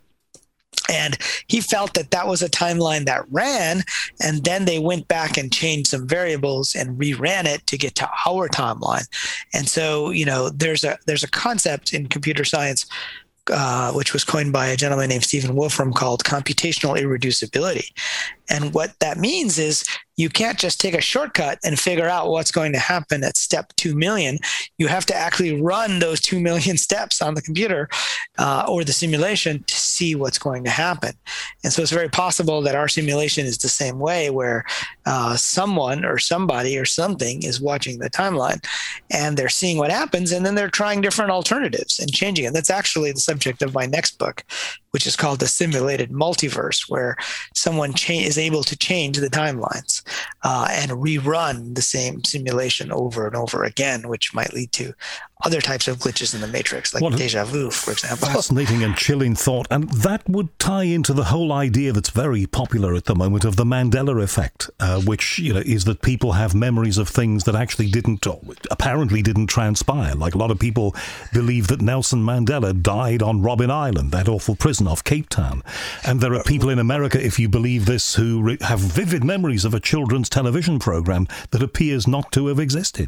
And he felt that that was a timeline that ran, and then they went back and changed some variables and reran it to get to our timeline. And so, you know, there's a there's a concept in computer science Uh, which was coined by a gentleman named Stephen Wolfram called computational irreducibility. And what that means is you can't just take a shortcut and figure out what's going to happen at step two million. You have to actually run those two million steps on the computer uh, or the simulation to see what's going to happen. And so it's very possible that our simulation is the same way, where uh, someone or somebody or something is watching the timeline and they're seeing what happens, and then they're trying different alternatives and changing it. That's actually the subject of my next book, which is called The Simulated Multiverse, where someone cha- is able to change the timelines uh, and rerun the same simulation over and over again, which might lead to other types of glitches in the matrix, like deja vu, for example. Fascinating and chilling thought. And that would tie into the whole idea that's very popular at the moment of the Mandela effect, uh, which, you know, is that people have memories of things that actually didn't, or apparently didn't transpire. Like a lot of people believe that Nelson Mandela died on Robben Island, that awful prison off Cape Town. And there are people in America, if you believe this, who re- have vivid memories of a children's television program that appears not to have existed.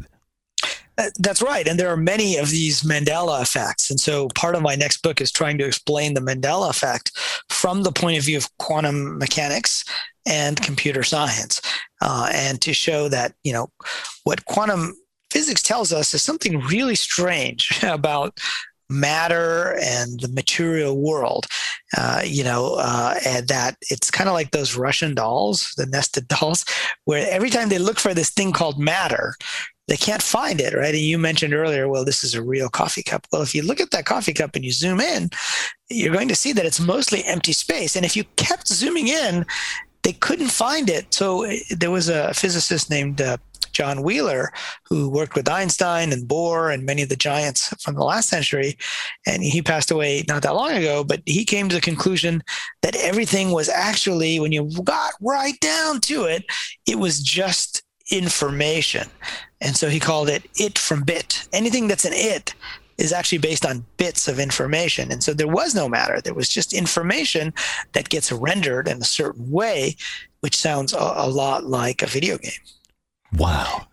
That's right. And there are many of these Mandela effects. And so part of my next book is trying to explain the Mandela effect from the point of view of quantum mechanics and computer science, uh, and to show that, you know, what quantum physics tells us is something really strange about matter and the material world, uh, you know, uh, and that it's kind of like those Russian dolls, the nested dolls, where every time they look for this thing called matter, they can't find it, right? And you mentioned earlier, well, this is a real coffee cup. Well, if you look at that coffee cup and you zoom in, you're going to see that it's mostly empty space. And if you kept zooming in, they couldn't find it. So there was a physicist named uh, John Wheeler, who worked with Einstein and Bohr and many of the giants from the last century. And he passed away not that long ago, but he came to the conclusion that everything was actually, when you got right down to it, it was just information. And so he called it it from bit. Anything that's an it is actually based on bits of information. And so there was no matter. There was just information that gets rendered in a certain way, which sounds a, a lot like a video game. Wow.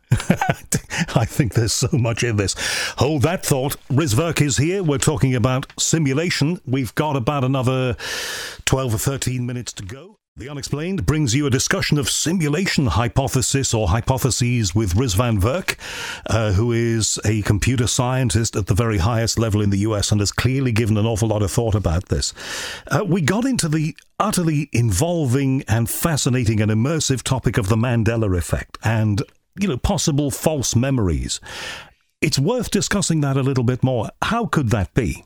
I think there's so much in this. Hold that thought. Riz Virk is here. We're talking about simulation. We've got about another twelve or thirteen minutes to go. The Unexplained brings you a discussion of simulation hypothesis or hypotheses with Rizvan Virk, uh, who is a computer scientist at the very highest level in the U S and has clearly given an awful lot of thought about this. Uh, we got into the utterly involving and fascinating and immersive topic of the Mandela effect and, you know, possible false memories. It's worth discussing that a little bit more. How could that be?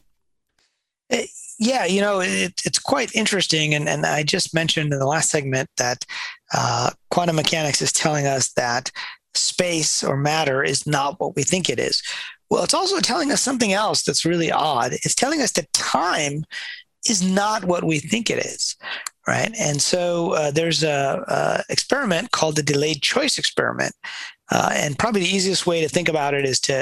It- Yeah, you know, it, it's quite interesting. And, and I just mentioned in the last segment that uh, quantum mechanics is telling us that space or matter is not what we think it is. Well, it's also telling us something else that's really odd. It's telling us that time is not what we think it is, right? And so uh, there's a, a experiment called the delayed choice experiment. Uh, and probably the easiest way to think about it is to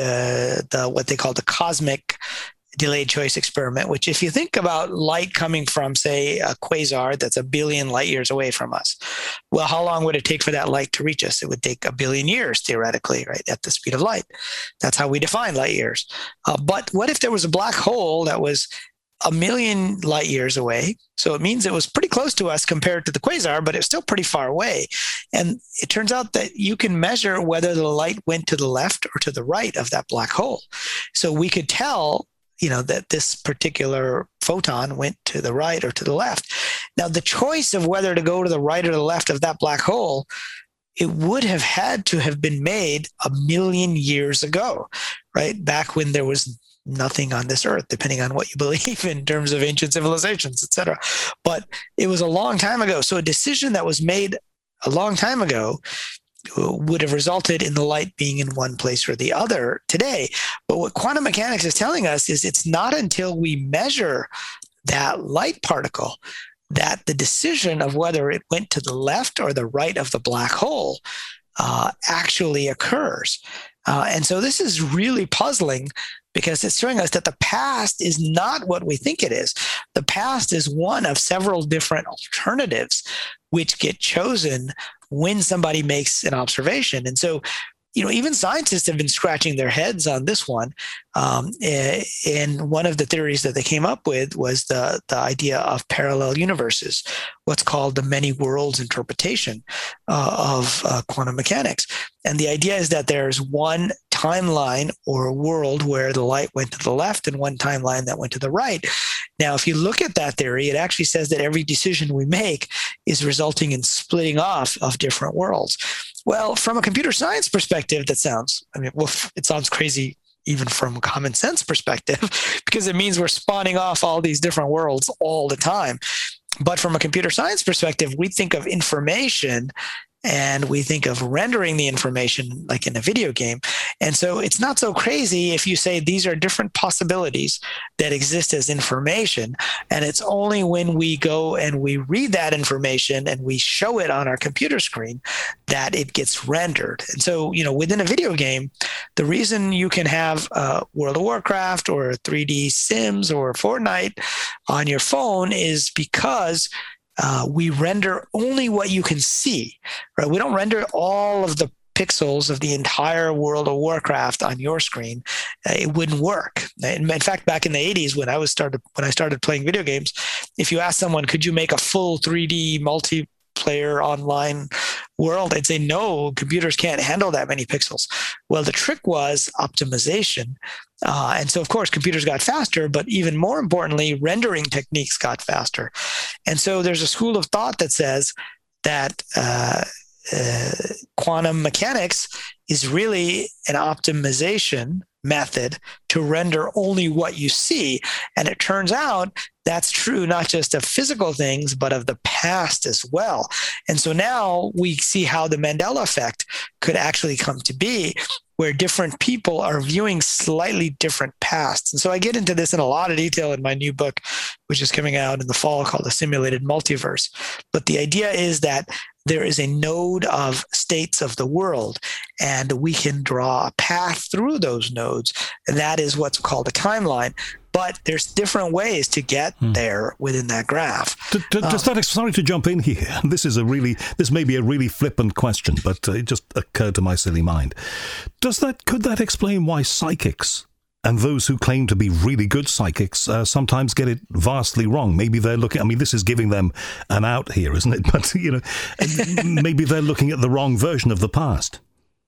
uh, the what they call the cosmic delayed choice experiment, which if you think about light coming from, say, a quasar that's a billion light years away from us, well, how long would it take for that light to reach us? It would take a billion years, theoretically, right, at the speed of light. That's how we define light years. Uh, but what if there was a black hole that was a million light years away? So it means it was pretty close to us compared to the quasar, but it's still pretty far away. And it turns out that you can measure whether the light went to the left or to the right of that black hole. So we could tell, you know, that this particular photon went to the right or to the left. Now, the choice of whether to go to the right or the left of that black hole, it would have had to have been made a million years ago, right? Back when there was nothing on this earth, depending on what you believe in terms of ancient civilizations, et cetera. But it was a long time ago. So a decision that was made a long time ago would have resulted in the light being in one place or the other today. But what quantum mechanics is telling us is it's not until we measure that light particle that the decision of whether it went to the left or the right of the black hole uh, actually occurs. Uh, and so this is really puzzling because it's showing us that the past is not what we think it is. The past is one of several different alternatives which get chosen when somebody makes an observation. And so, you know, even scientists have been scratching their heads on this one. Um, and one of the theories that they came up with was the, the idea of parallel universes, what's called the many worlds interpretation uh, of uh, quantum mechanics. And the idea is that there's one timeline or world where the light went to the left and one timeline that went to the right. Now, if you look at that theory, it actually says that every decision we make is resulting in splitting off of different worlds. Well, from a computer science perspective, that sounds, I mean, well, it sounds crazy even from a common sense perspective, because it means we're spawning off all these different worlds all the time. But from a computer science perspective, we think of information and we think of rendering the information like in a video game. And so it's not so crazy if you say these are different possibilities that exist as information. And it's only when we go and we read that information and we show it on our computer screen that it gets rendered. And so, you know, within a video game, the reason you can have uh, World of Warcraft or three D Sims or Fortnite on your phone is because Uh, we render only what you can see, right? We don't render all of the pixels of the entire World of Warcraft on your screen. Uh, it wouldn't work. In, in fact, back in the eighties, when I was started when I started playing video games, if you asked someone, could you make a full three D multiplayer online world, I'd say, no, computers can't handle that many pixels. Well, the trick was optimization. Uh, and so, of course, computers got faster, but even more importantly, rendering techniques got faster. And so there's a school of thought that says that uh, uh, quantum mechanics is really an optimization method to render only what you see. And it turns out that's true not just of physical things, but of the past as well. And so now we see how the Mandela effect could actually come to be, where different people are viewing slightly different pasts. And so I get into this in a lot of detail in my new book, which is coming out in the fall, called The Simulated Multiverse. But the idea is that there is a node of states of the world, and we can draw a path through those nodes. And that is what's called a timeline. But there's different ways to get hmm. there within that graph. D- d- does um, that, sorry to jump in here. This is a really, this may be a really flippant question, but uh, it just occurred to my silly mind. Does that, could that explain why psychics and those who claim to be really good psychics uh, sometimes get it vastly wrong? Maybe they're looking, I mean, this is giving them an out here, isn't it? But, you know, maybe they're looking at the wrong version of the past.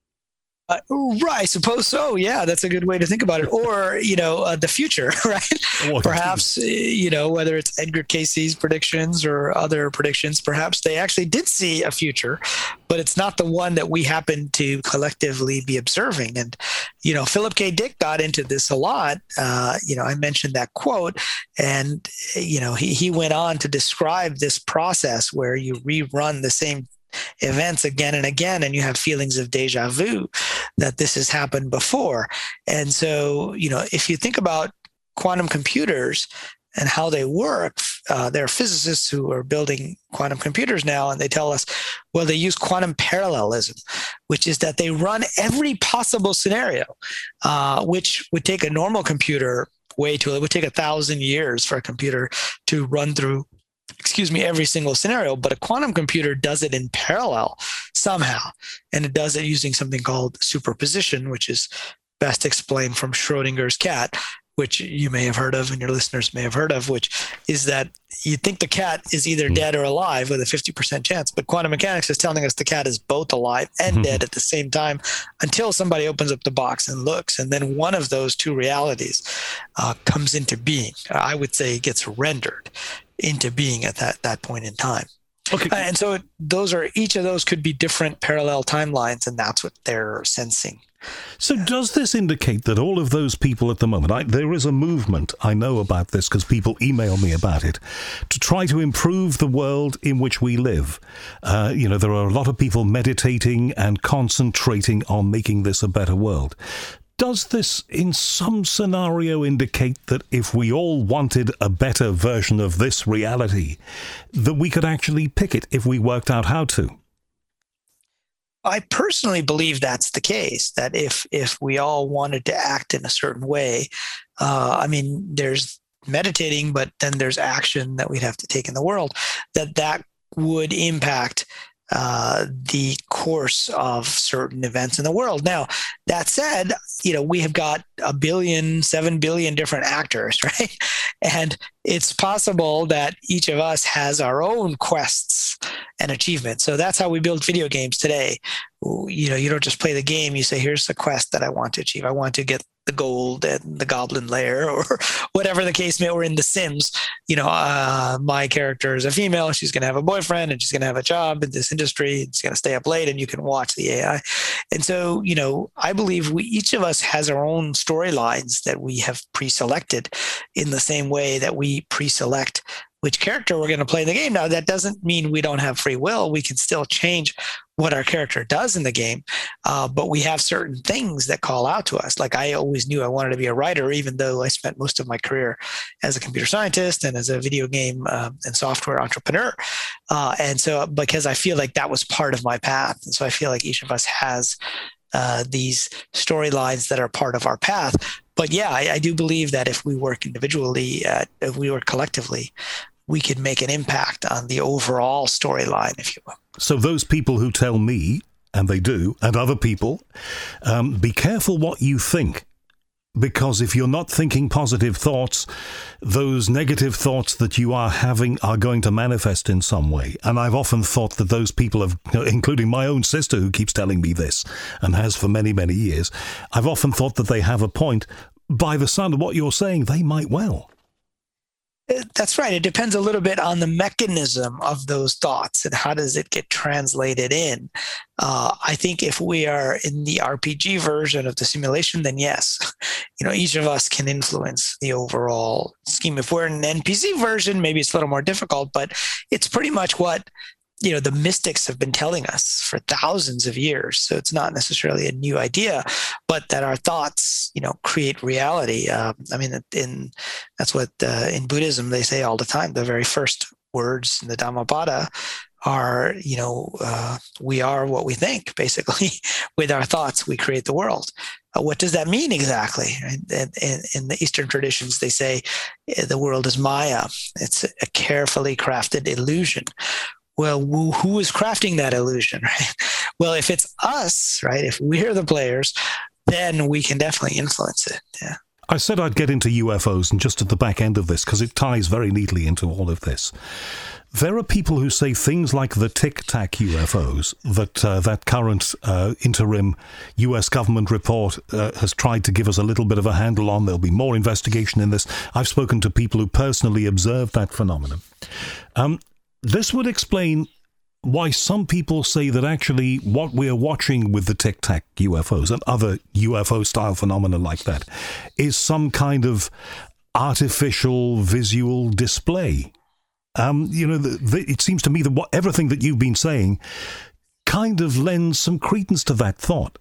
Uh, right, I suppose so. Yeah, that's a good way to think about it. Or, you know, uh, the future, right? What perhaps, you know, whether it's Edgar Cayce's predictions or other predictions, perhaps they actually did see a future, but it's not the one that we happen to collectively be observing. And, you know, Philip K. Dick got into this a lot. Uh, you know, I mentioned that quote, and, you know, he, he went on to describe this process where you rerun the same events again and again, and you have feelings of deja vu, that this has happened before. And so, you know, if you think about quantum computers and how they work, uh, there are physicists who are building quantum computers now, and they tell us, well, they use quantum parallelism, which is that they run every possible scenario, uh, which would take a normal computer way too, it would take a thousand years for a computer to run through excuse me, every single scenario, but a quantum computer does it in parallel somehow. And it does it using something called superposition, which is best explained from Schrodinger's cat, which you may have heard of and your listeners may have heard of, which is that you think the cat is either dead or alive with a fifty percent chance, but quantum mechanics is telling us the cat is both alive and mm-hmm. dead at the same time until somebody opens up the box and looks. And then one of those two realities uh, comes into being. I would say it gets rendered into being at that, that point in time. Okay. Uh, and so those are, each of those could be different parallel timelines, and that's what they're sensing. So does this indicate that all of those people at the moment, I, there is a movement, I know about this because people email me about it, to try to improve the world in which we live. Uh, you know, there are a lot of people meditating and concentrating on making this a better world. Does this, in some scenario, indicate that if we all wanted a better version of this reality, that we could actually pick it if we worked out how to? I personally believe that's the case, that if if we all wanted to act in a certain way, uh, I mean, there's meditating, but then there's action that we'd have to take in the world, that that would impact Uh, the course of certain events in the world. Now, that said, you know, we have got a billion, seven billion different actors, right? And it's possible that each of us has our own quests and achievements. So that's how we build video games today. You know, you don't just play the game. You say, here's the quest that I want to achieve. I want to get the gold and the goblin lair, or whatever the case may be. Or in The Sims, you know, uh, my character is a female. She's going to have a boyfriend and she's going to have a job in this industry. It's going to stay up late and you can watch the A I. And so, you know, I believe we, each of us has our own storylines that we have pre-selected in the same way that we pre-select which character we're going to play in the game. Now, that doesn't mean we don't have free will. We can still change what our character does in the game, uh, but we have certain things that call out to us. Like I always knew I wanted to be a writer, even though I spent most of my career as a computer scientist and as a video game uh, and software entrepreneur. Uh, and so because I feel like that was part of my path. And so I feel like each of us has uh, these storylines that are part of our path. But yeah, I, I do believe that if we work individually, uh, if we work collectively, we could make an impact on the overall storyline, if you will. So those people who tell me, and they do, and other people, um, be careful what you think, Because if you're not thinking positive thoughts, those negative thoughts that you are having are going to manifest in some way. And I've often thought that those people have, including my own sister who keeps telling me this and has for many, many years, I've often thought that they have a point. By the sound of what you're saying, they might well. That's right. It depends a little bit on the mechanism of those thoughts and how does it get translated in. Uh, I think if we are in the R P G version of the simulation, then yes, you know, each of us can influence the overall scheme. If we're in an N P C version, maybe it's a little more difficult, but it's pretty much what, you know, the mystics have been telling us for thousands of years. So it's not necessarily a new idea, but that our thoughts, you know, create reality. Uh, I mean, in that's what uh, in Buddhism they say all the time. The very first words in the Dhammapada are, you know, uh, we are what we think. Basically, with our thoughts, we create the world. Uh, what does that mean exactly? In, in, in the Eastern traditions, they say the world is Maya. It's a carefully crafted illusion. Well, who is crafting that illusion, right? Well, if it's us, right, if we're the players, then we can definitely influence it. Yeah. I said I'd get into U F Os and just at the back end of this because it ties very neatly into all of this. There are people who say things like the Tic Tac U F Os, that uh, that current uh, interim U S government report uh, has tried to give us a little bit of a handle on. There'll be more investigation in this. I've spoken to people who personally observed that phenomenon. Um, This would explain why some people say that actually what we're watching with the Tic Tac U F Os and other U F O-style phenomena like that is some kind of artificial visual display. Um, you know, the, the, it seems to me that what, everything that you've been saying kind of lends some credence to that thought.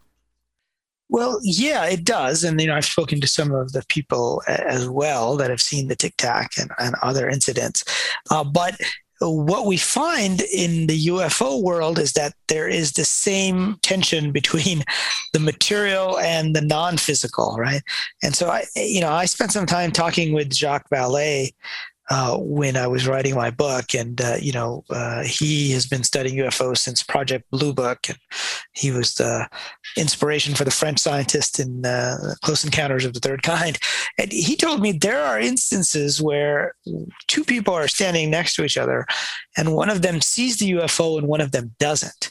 Well, yeah, it does. And, you know, I've spoken to some of the people as well that have seen the Tic Tac and, and other incidents. Uh, but what we find in the U F O world is that there is the same tension between the material and the non-physical, right? And so I, you know, I spent some time talking with Jacques Vallée uh, when I was writing my book, and uh, you know, uh, he has been studying U F Os since Project Blue Book, and he was the inspiration for the French scientist in uh, Close Encounters of the Third Kind. And he told me there are instances where two people are standing next to each other, and one of them sees the U F O and one of them doesn't.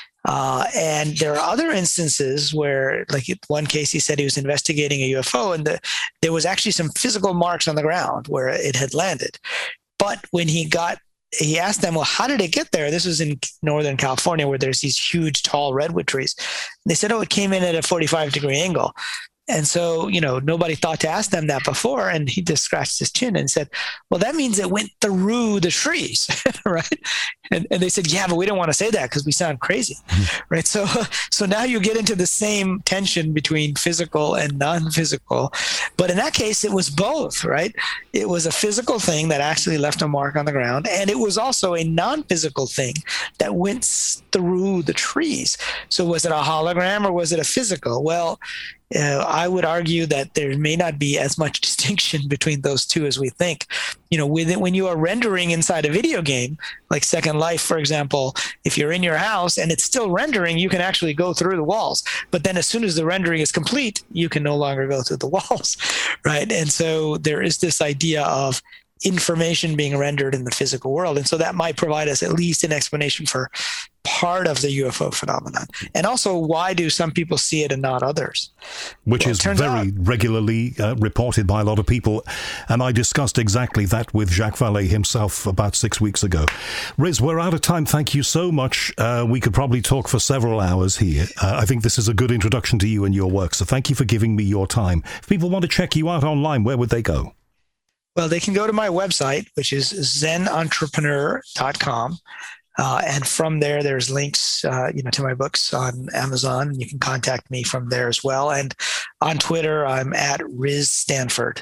Uh, and there are other instances where, like in one case, he said he was investigating a U F O, and the, there was actually some physical marks on the ground where it had landed. But when he got, he asked them, well, how did it get there? This was in Northern California where there's these huge, tall redwood trees. And they said, oh, it came in at a forty-five degree angle. And so, you know, nobody thought to ask them that before. And he just scratched his chin and said, well, that means it went through the trees, right? And, and they said, yeah, but we don't want to say that because we sound crazy, right? So, so now you get into the same tension between physical and non-physical. But in that case, it was both, right? It was a physical thing that actually left a mark on the ground. And it was also a non-physical thing that went through the trees. So was it a hologram or was it a physical? Well, Uh, I would argue that there may not be as much distinction between those two as we think. You know, with it, when you are rendering inside a video game, like Second Life, for example, if you're in your house and it's still rendering, you can actually go through the walls. But then as soon as the rendering is complete, you can no longer go through the walls, right? And so there is this idea of information being rendered in the physical world. And so that might provide us at least an explanation for part of the U F O phenomenon. And also, why do some people see it and not others? Which well, is very out, regularly uh, reported by a lot of people. And I discussed exactly that with Jacques Vallée himself about six weeks ago. Riz, we're out of time. Thank you so much. Uh, we could probably talk for several hours here. Uh, I think this is a good introduction to you and your work. So thank you for giving me your time. If people want to check you out online, where would they go? Well, they can go to my website, which is zen entrepreneur dot com. Uh, and from there, there's links, uh, you know, to my books on Amazon. And you can contact me from there as well. And on Twitter, I'm at Riz Stanford.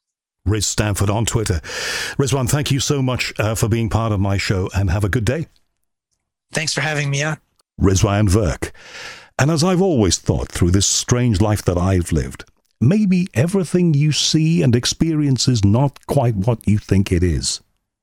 Riz Stanford on Twitter. Rizwan, thank you so much uh, for being part of my show, and have a good day. Thanks for having me on. Rizwan Virk. And as I've always thought through this strange life that I've lived, maybe everything you see and experience is not quite what you think it is.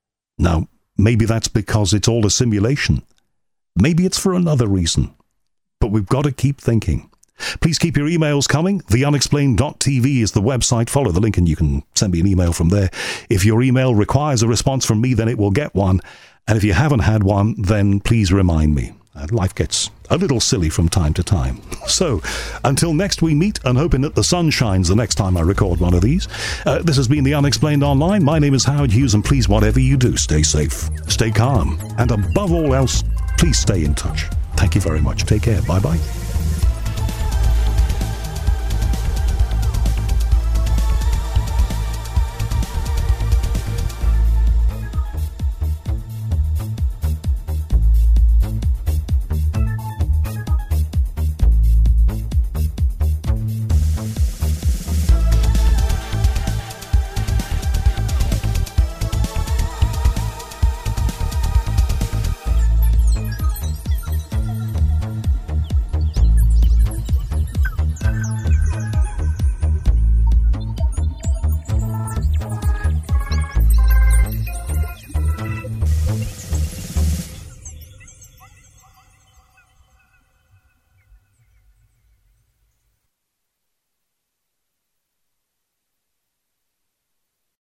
Now, maybe that's because it's all a simulation. Maybe it's for another reason. But we've got to keep thinking. Please keep your emails coming. the unexplained dot t v is the website. Follow the link and you can send me an email from there. If your email requires a response from me, then it will get one. And if you haven't had one, then please remind me. Uh, life gets a little silly from time to time. So, until next we meet, and hoping that the sun shines the next time I record one of these, uh, this has been The Unexplained Online. My name is Howard Hughes, and please, whatever you do, stay safe, stay calm, and above all else, please stay in touch. Thank you very much. Take care. Bye-bye.